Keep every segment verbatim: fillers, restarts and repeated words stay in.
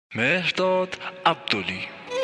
مهرداد عبدلی.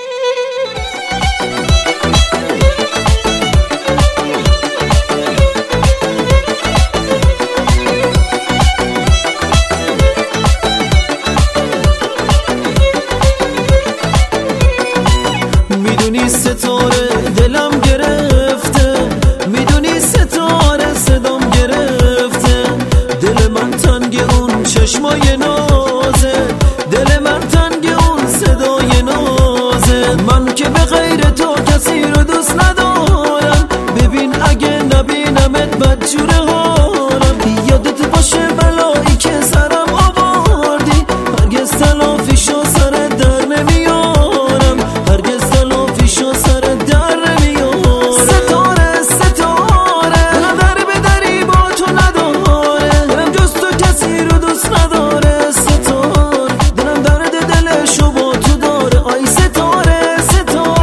میدونی ستاره دلم گرفته، میدونی ستاره صدام گرفته، دل من تنگ اون چشمای نازه، دل من تنگ اون صدای نازه. من که به غیر تو کسی رو دوست ندارم، ببین اگه نبینمت بدجوره حالم. یادت باشه بلایی که سرم آوردی، هرگز تلافیشو سر در نمیارم، هرگز تلافیشو سر در نمیارم. ستاره ستاره دلم در به دری با تو نداره، دلم جز تو کسی رو دوست نداره. ستاره دلم درد دلشو با تو داره، آی ستاره ستاره.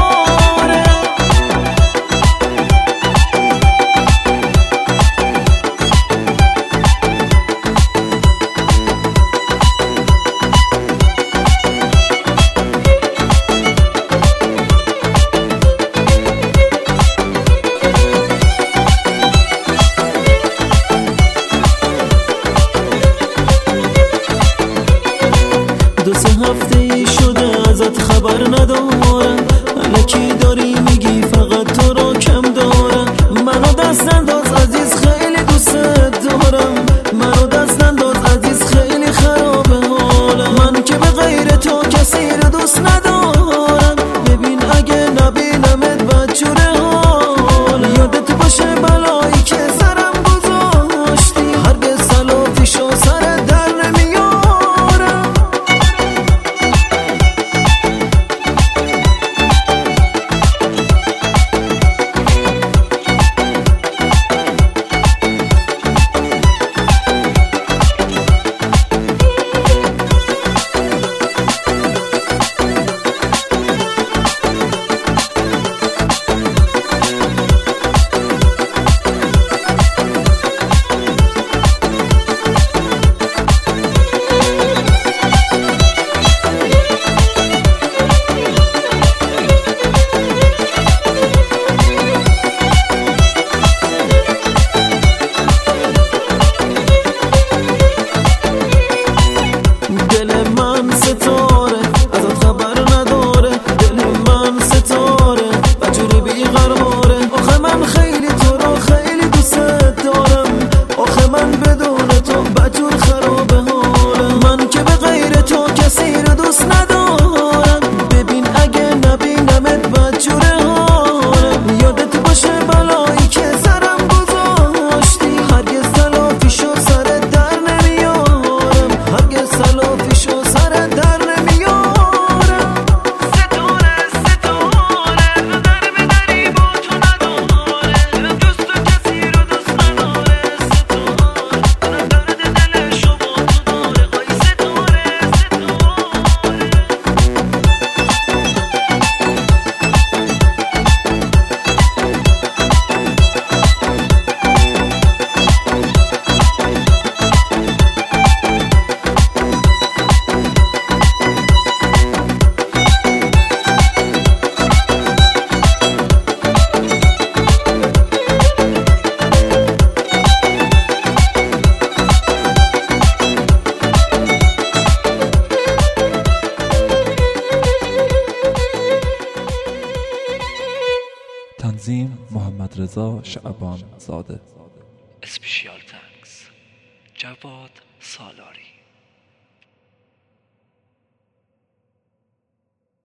دو سه هفته ای شده ازت خبر ندارم، الکی داری میگی فقط تو رو کم دارم. منو دست انداز عزیز خیلی دوست دارم، منو دست انداز عزیز خیلی خرابه حالم. من که به غیر تو کسی رو دوست ندارم، ببین اگه نبینمت بدجوره حالم. یادت باشه بلایی که سرم گذاشتی، هرگز تلافیشو سر در نمیارم. دل من ستاره ازت خبر نداره، دل من ستاره بجوری بیقراره. آخه من خیلی تو رو خیلی دوست دارم، آخه من بدون تو بجور خرابه حالم. من که به غیر تو کسی رو دوست ندارم، ببین اگه نبینمت بدجوره حالم. یادت باشه بلایی که سرم گذاشتی، هرگز تلافیشو سر در نمیارم، هرگز تلافیشو سر در نمیارم. ستاره ستاره رو در به دری با تو نداره، دلم جز تو کسی رو دوست نداره. ستاره دلم درد دلشو با تو داره، آی ستاره ستاره. تنظیم محمد رضا شعبان زاده. اسپیشیال تانکس جواد سالاری.